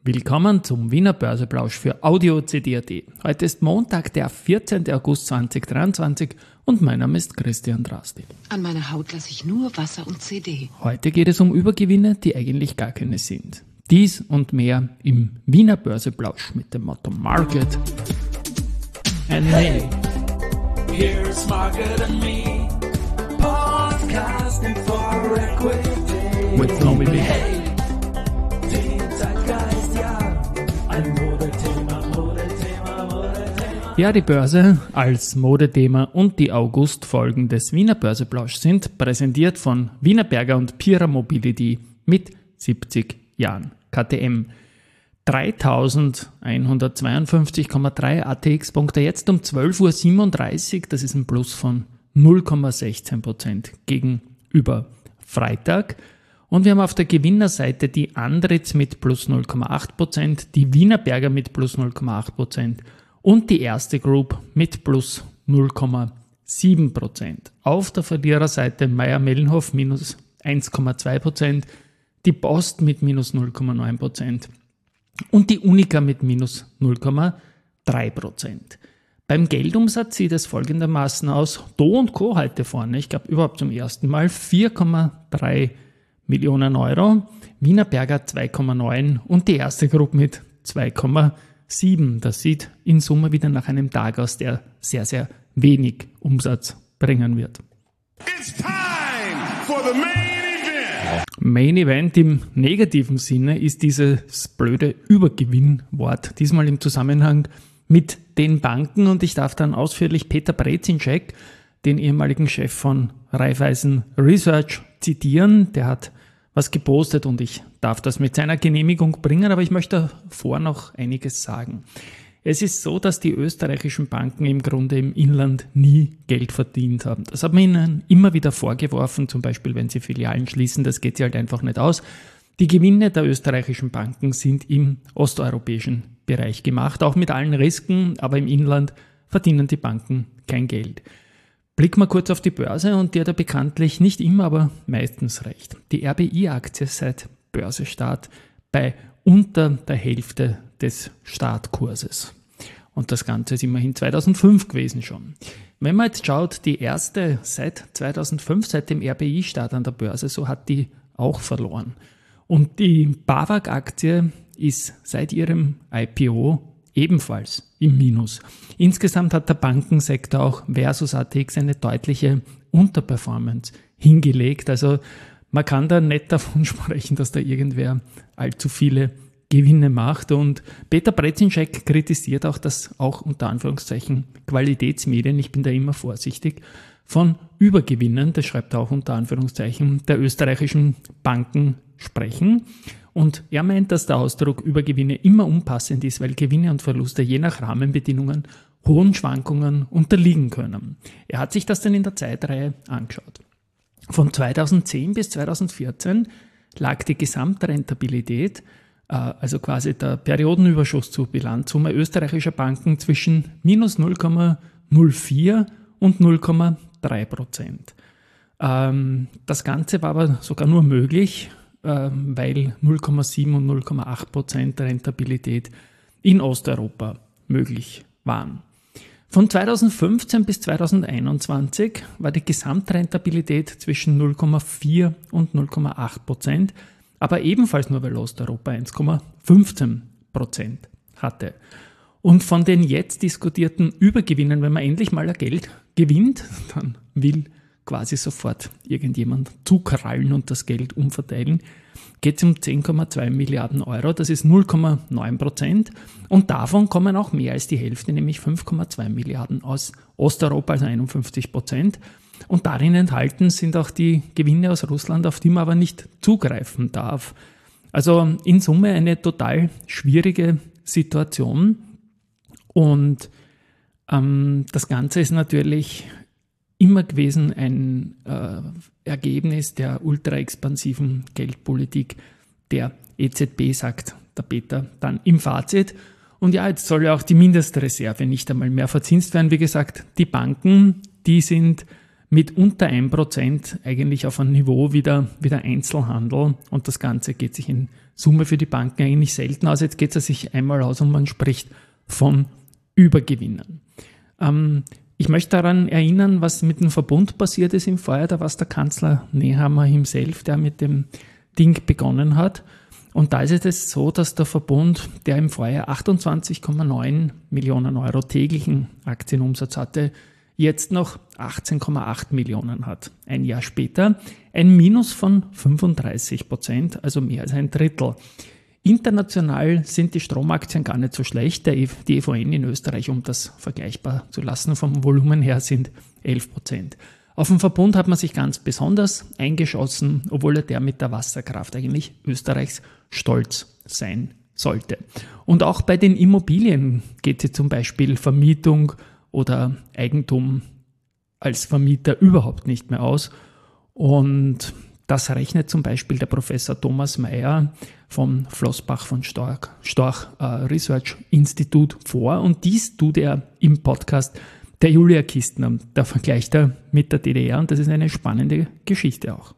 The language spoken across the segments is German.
Willkommen zum Wiener Börseplausch für Audio CD.at. Heute ist Montag, der 14. August 2023 und mein Name ist Christian Drastil. An meiner Haut lasse ich nur Wasser und CD. Heute geht es um Übergewinne, die eigentlich gar keine sind. Dies und mehr im Wiener Börseplausch mit dem Motto Market and Me. Here's Market and Me, podcasting for equity. With Nomi. Hey, den Zeitgeist, ja, ein Modethema. Ja, die Börse als Modethema und die August-Folgen des Wiener Börseplausch sind präsentiert von Wienerberger und Pierer Mobility mit 70 Jahren KTM. 3.152,3 ATX-Punkte jetzt um 12.37 Uhr, das ist ein Plus von 0,16% gegenüber Freitag. Und wir haben auf der Gewinnerseite die Andritz mit plus 0,8%, die Wienerberger mit plus 0,8% und die Erste Group mit plus 0,7%. Auf der Verliererseite Mayr-Melnhof minus 1,2%, die Post mit minus 0,9% und die Unica mit minus 0,3%. Beim Geldumsatz sieht es folgendermaßen aus. Do & Co. heute vorne, ich glaube überhaupt zum ersten Mal, 4,3 Millionen Euro, Wienerberger 2,9 und die Erste Gruppe mit 2,7. Das sieht in Summe wieder nach einem Tag aus, der sehr, sehr wenig Umsatz bringen wird. It's time for the main event. Main Event im negativen Sinne ist dieses blöde Übergewinnwort, diesmal im Zusammenhang mit den Banken, und ich darf dann ausführlich Peter Brezinschek, den ehemaligen Chef von Raiffeisen Research, zitieren. Der hat was gepostet und ich darf das mit seiner Genehmigung bringen, aber ich möchte davor noch einiges sagen. Es ist so, dass die österreichischen Banken im Grunde im Inland nie Geld verdient haben. Das hat man ihnen immer wieder vorgeworfen, zum Beispiel wenn sie Filialen schließen, das geht sie halt einfach nicht aus. Die Gewinne der österreichischen Banken sind im osteuropäischen Bereich gemacht, auch mit allen Risiken, aber im Inland verdienen die Banken kein Geld. Blicken wir kurz auf die Börse und die hat ja bekanntlich nicht immer, aber meistens recht. Die RBI-Aktie seit Börsestart bei unter der Hälfte des Startkurses. Und das Ganze ist immerhin 2005 gewesen schon. Wenn man jetzt schaut, die erste seit 2005, seit dem RBI-Start an der Börse, so hat die auch verloren. Und die BAWAG-Aktie ist seit ihrem IPO ebenfalls im Minus. Insgesamt hat der Bankensektor auch versus ATX eine deutliche Unterperformance hingelegt. Also man kann da nicht davon sprechen, dass da irgendwer allzu viele Gewinne macht. Und Peter Brezinschek kritisiert auch, dass auch unter Anführungszeichen Qualitätsmedien, ich bin da immer vorsichtig, von Übergewinnen, das schreibt er auch unter Anführungszeichen, der österreichischen Banken sprechen. Und er meint, dass der Ausdruck Übergewinne immer unpassend ist, weil Gewinne und Verluste je nach Rahmenbedingungen hohen Schwankungen unterliegen können. Er hat sich das dann in der Zeitreihe angeschaut. Von 2010 bis 2014 lag die Gesamtrentabilität, also quasi der Periodenüberschuss zur Bilanzsumme österreichischer Banken zwischen minus 0,04 und 0,3%. Das Ganze war aber sogar nur möglich, weil 0,7 und 0,8% Rentabilität in Osteuropa möglich waren. Von 2015 bis 2021 war die Gesamtrentabilität zwischen 0,4 und 0,8%, aber ebenfalls nur, weil Osteuropa 1,15% hatte. Und von den jetzt diskutierten Übergewinnen, wenn man endlich mal Geld gewinnt, dann will quasi sofort irgendjemand zukrallen und das Geld umverteilen, geht es um 10,2 Milliarden Euro, das ist 0,9%, und davon kommen auch mehr als die Hälfte, nämlich 5,2 Milliarden aus Osteuropa, also 51%, und darin enthalten sind auch die Gewinne aus Russland, auf die man aber nicht zugreifen darf. Also in Summe eine total schwierige Situation, und das Ganze ist natürlich immer gewesen ein Ergebnis der ultra-expansiven Geldpolitik der EZB, sagt der Peter dann im Fazit. Und ja, jetzt soll ja auch die Mindestreserve nicht einmal mehr verzinst werden. Wie gesagt, die Banken, die sind mit unter 1% eigentlich auf ein Niveau wieder Einzelhandel, und das Ganze geht sich in Summe für die Banken eigentlich selten aus. Jetzt geht es sich einmal aus und man spricht von Übergewinnen. Ich möchte daran erinnern, was mit dem Verbund passiert ist im Vorjahr. Da war es der Kanzler Nehammer himself, der mit dem Ding begonnen hat. Und da ist es jetzt so, dass der Verbund, der im Vorjahr 28,9 Millionen Euro täglichen Aktienumsatz hatte, jetzt noch 18,8 Millionen hat. Ein Jahr später ein Minus von 35%, also mehr als ein Drittel. International sind die Stromaktien gar nicht so schlecht. Die EVN in Österreich, um das vergleichbar zu lassen, vom Volumen her sind 11%. Auf den Verbund hat man sich ganz besonders eingeschossen, obwohl er der mit der Wasserkraft eigentlich Österreichs Stolz sein sollte. Und auch bei den Immobilien geht sich zum Beispiel Vermietung oder Eigentum als Vermieter überhaupt nicht mehr aus. Und das rechnet zum Beispiel der Professor Thomas Mayer vom Flossbach von Storch Research Institut vor. Und dies tut er im Podcast der Julia Kistner. Da vergleicht er mit der DDR und das ist eine spannende Geschichte auch.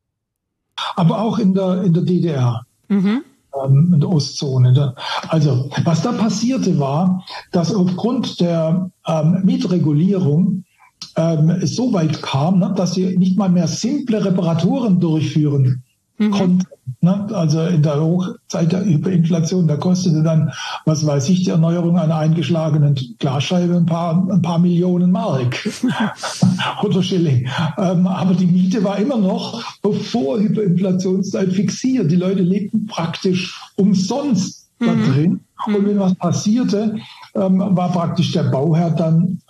Aber auch in der DDR. In der Ostzone. Also, was da passierte war, dass aufgrund der Mietregulierung es so weit kam, dass sie nicht mal mehr simple Reparaturen durchführen konnten. Also in der Hochzeit der Hyperinflation, da kostete dann, was weiß ich, die Erneuerung einer eingeschlagenen Glasscheibe ein paar Millionen Mark oder Schilling. Aber die Miete war immer noch vor Hyperinflationszeit fixiert. Die Leute lebten praktisch umsonst da drin. Und wenn was passierte, war praktisch der Bauherr dann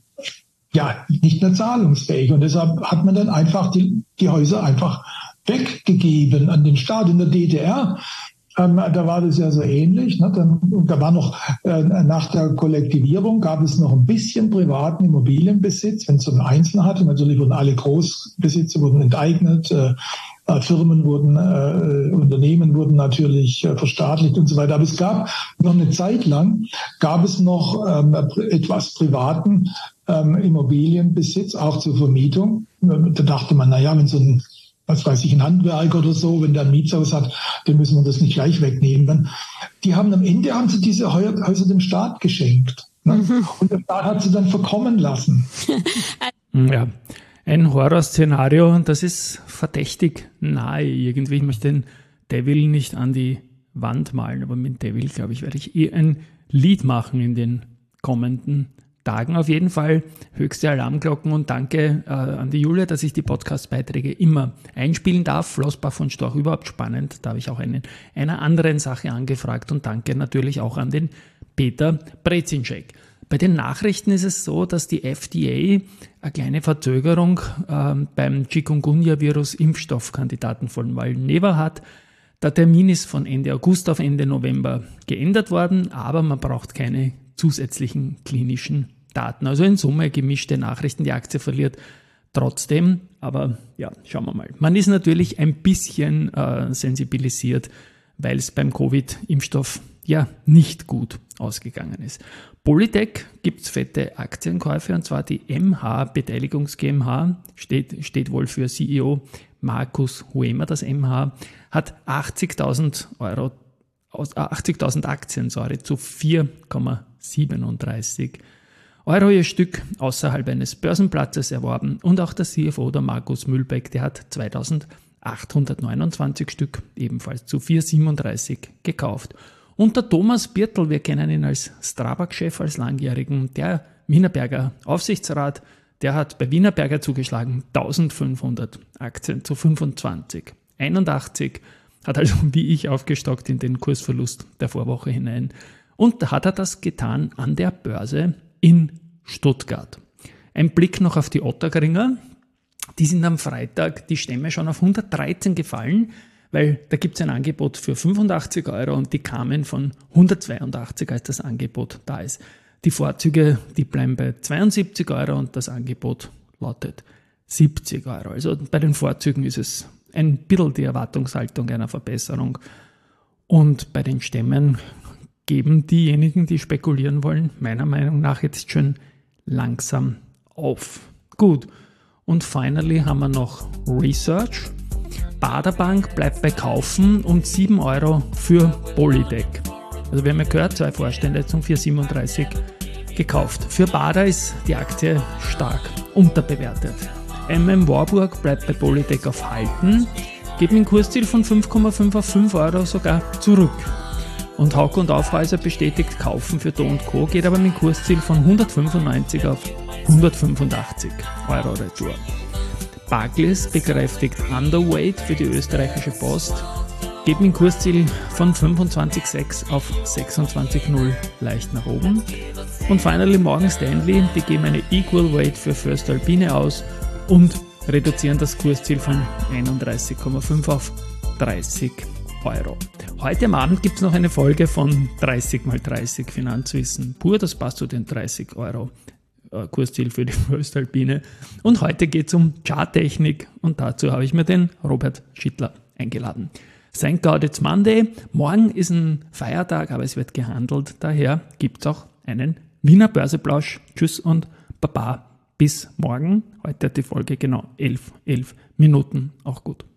nicht mehr zahlungsfähig. Und deshalb hat man dann einfach die Häuser einfach weggegeben an den Staat. In der DDR, da war das ja so ähnlich. Da war noch, nach der Kollektivierung gab es noch ein bisschen privaten Immobilienbesitz, wenn es so einen Einzelnen hatte. Natürlich wurden alle Großbesitzer enteignet, Firmen Unternehmen wurden natürlich verstaatlicht und so weiter. Aber es gab noch eine Zeit lang, noch etwas privaten Immobilienbesitz, auch zur Vermietung. Da dachte man, wenn so ein ein Handwerker oder so, wenn der ein Mietshaus hat, dann müssen wir das nicht gleich wegnehmen. Am Ende haben sie diese Häuser dem Staat geschenkt. Und der Staat hat sie dann verkommen lassen. Ja, ein Horrorszenario, das ist verdächtig nahe irgendwie. Ich möchte den Devil nicht an die Wand malen, aber mit Devil, glaube ich, werde ich ein Lied machen in den kommenden Tagen. Auf jeden Fall höchste Alarmglocken und danke an die Julia, dass ich die Podcast-Beiträge immer einspielen darf. Flossbach von Storch, überhaupt spannend. Da habe ich auch einer anderen Sache angefragt und danke natürlich auch an den Peter Brezinschek. Bei den Nachrichten ist es so, dass die FDA eine kleine Verzögerung beim Chikungunya-Virus-Impfstoffkandidaten von Valneva hat. Der Termin ist von Ende August auf Ende November geändert worden, aber man braucht keine zusätzlichen klinischen Daten. Also in Summe gemischte Nachrichten, die Aktie verliert trotzdem, aber ja, schauen wir mal. Man ist natürlich ein bisschen sensibilisiert, weil es beim Covid-Impfstoff ja nicht gut ausgegangen ist. Polytech gibt es fette Aktienkäufe und zwar die MH Beteiligungs GmbH, steht wohl für CEO Markus Huemer. Das MH hat 80.000 Aktien zu 4,37 Euro ihr Stück außerhalb eines Börsenplatzes erworben und auch der CFO, der Markus Mühlbeck, der hat 2.829 Stück ebenfalls zu 4,37 gekauft. Und der Thomas Birtel, wir kennen ihn als Strabag-Chef, als langjährigen, der Wienerberger Aufsichtsrat, der hat bei Wienerberger zugeschlagen 1.500 Aktien zu 25. 81 hat also wie ich aufgestockt in den Kursverlust der Vorwoche hinein. Und da hat er das getan an der Börse in Stuttgart. Ein Blick noch auf die Otterkringer. Die sind am Freitag die Stämme schon auf 113 gefallen, weil da gibt es ein Angebot für 85 Euro und die kamen von 182, als das Angebot da ist. Die Vorzüge, die bleiben bei 72 Euro und das Angebot lautet 70 Euro. Also bei den Vorzügen ist es ein bisschen die Erwartungshaltung einer Verbesserung. Und bei den Stämmen geben diejenigen, die spekulieren wollen, meiner Meinung nach jetzt schon langsam auf. Gut. Und finally haben wir noch Research. Baderbank bleibt bei Kaufen und 7 Euro für Polytech. Also wir haben ja gehört, 2 Vorstände jetzt um 4,37 gekauft. Für Bader ist die Aktie stark unterbewertet. Warburg bleibt bei Polytech auf Halten, geht mit einem Kursziel von 5,5 auf 5 Euro sogar zurück. Und Hauck und Aufhäuser bestätigt Kaufen für Do & Co., geht aber mit einem Kursziel von 195 auf 185 Euro retour. Barclays bekräftigt Underweight für die österreichische Post, geht mit einem Kursziel von 25,6 auf 26,0 leicht nach oben. Und finally Morgan Stanley, die geben eine Equal Weight für Voestalpine aus und reduzieren das Kursziel von 31,5 auf 30 Euro. Heute am Abend gibt es noch eine Folge von 30x30 Finanzwissen pur, das passt zu den 30 Euro Kursziel für die Voestalpine. Und heute geht es um Charttechnik und dazu habe ich mir den Robert Schittler eingeladen. Thank God it's Monday. Morgen ist ein Feiertag, aber es wird gehandelt. Daher gibt es auch einen Wiener Börseplausch. Tschüss und Baba. Bis morgen. Heute hat die Folge genau 11 Minuten. Auch gut.